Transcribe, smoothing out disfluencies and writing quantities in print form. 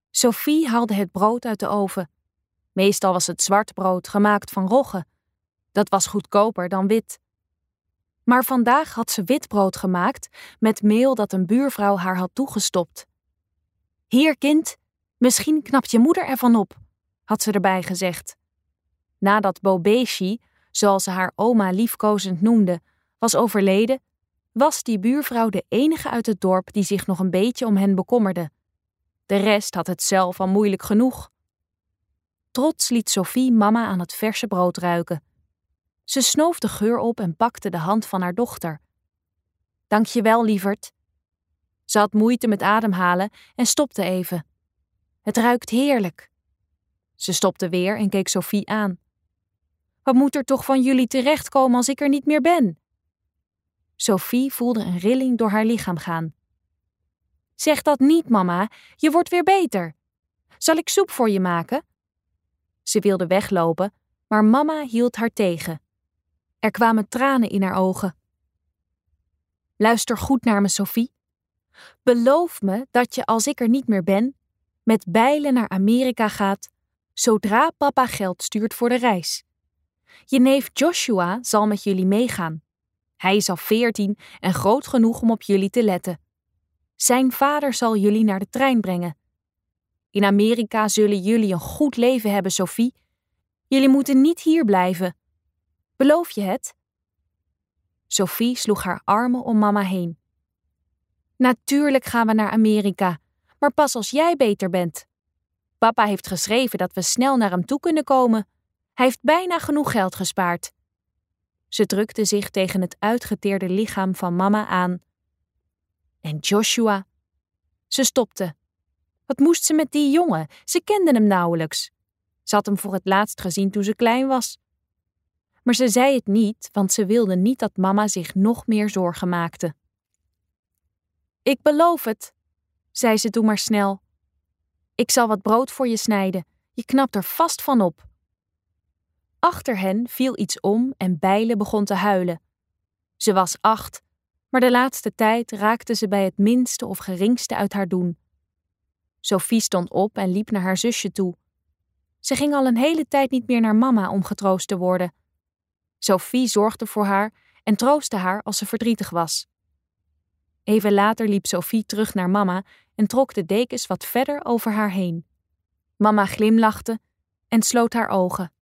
Sophie haalde het brood uit de oven. Meestal was het zwart brood gemaakt van rogge. Dat was goedkoper dan wit. Maar vandaag had ze wit brood gemaakt met meel dat een buurvrouw haar had toegestopt. Hier, kind, misschien knapt je moeder ervan op, had ze erbij gezegd. Nadat Bobeshi, zoals ze haar oma liefkozend noemde, was overleden, was die buurvrouw de enige uit het dorp die zich nog een beetje om hen bekommerde. De rest had het zelf al moeilijk genoeg. Trots liet Sophie mama aan het verse brood ruiken. Ze snoof de geur op en pakte de hand van haar dochter. Dank je wel, lieverd. Ze had moeite met ademhalen en stopte even. Het ruikt heerlijk. Ze stopte weer en keek Sophie aan. Wat moet er toch van jullie terechtkomen als ik er niet meer ben? Sophie voelde een rilling door haar lichaam gaan. Zeg dat niet, mama, je wordt weer beter. Zal ik soep voor je maken? Ze wilde weglopen, maar mama hield haar tegen. Er kwamen tranen in haar ogen. Luister goed naar me, Sophie. Beloof me dat je, als ik er niet meer ben, met bijlen naar Amerika gaat, zodra papa geld stuurt voor de reis. Je neef Joshua zal met jullie meegaan. Hij is al 14 en groot genoeg om op jullie te letten. Zijn vader zal jullie naar de trein brengen. In Amerika zullen jullie een goed leven hebben, Sophie. Jullie moeten niet hier blijven. Beloof je het? Sophie sloeg haar armen om mama heen. Natuurlijk gaan we naar Amerika, maar pas als jij beter bent. Papa heeft geschreven dat we snel naar hem toe kunnen komen. Hij heeft bijna genoeg geld gespaard. Ze drukte zich tegen het uitgeteerde lichaam van mama aan. En Joshua? Ze stopte. Wat moest ze met die jongen? Ze kende hem nauwelijks. Ze had hem voor het laatst gezien toen ze klein was. Maar ze zei het niet, want ze wilde niet dat mama zich nog meer zorgen maakte. Ik beloof het, zei ze toen maar snel. Ik zal wat brood voor je snijden. Je knapt er vast van op. Achter hen viel iets om en Bijle begon te huilen. Ze was 8, maar de laatste tijd raakte ze bij het minste of geringste uit haar doen. Sophie stond op en liep naar haar zusje toe. Ze ging al een hele tijd niet meer naar mama om getroost te worden. Sophie zorgde voor haar en troostte haar als ze verdrietig was. Even later liep Sophie terug naar mama en trok de dekens wat verder over haar heen. Mama glimlachte en sloot haar ogen.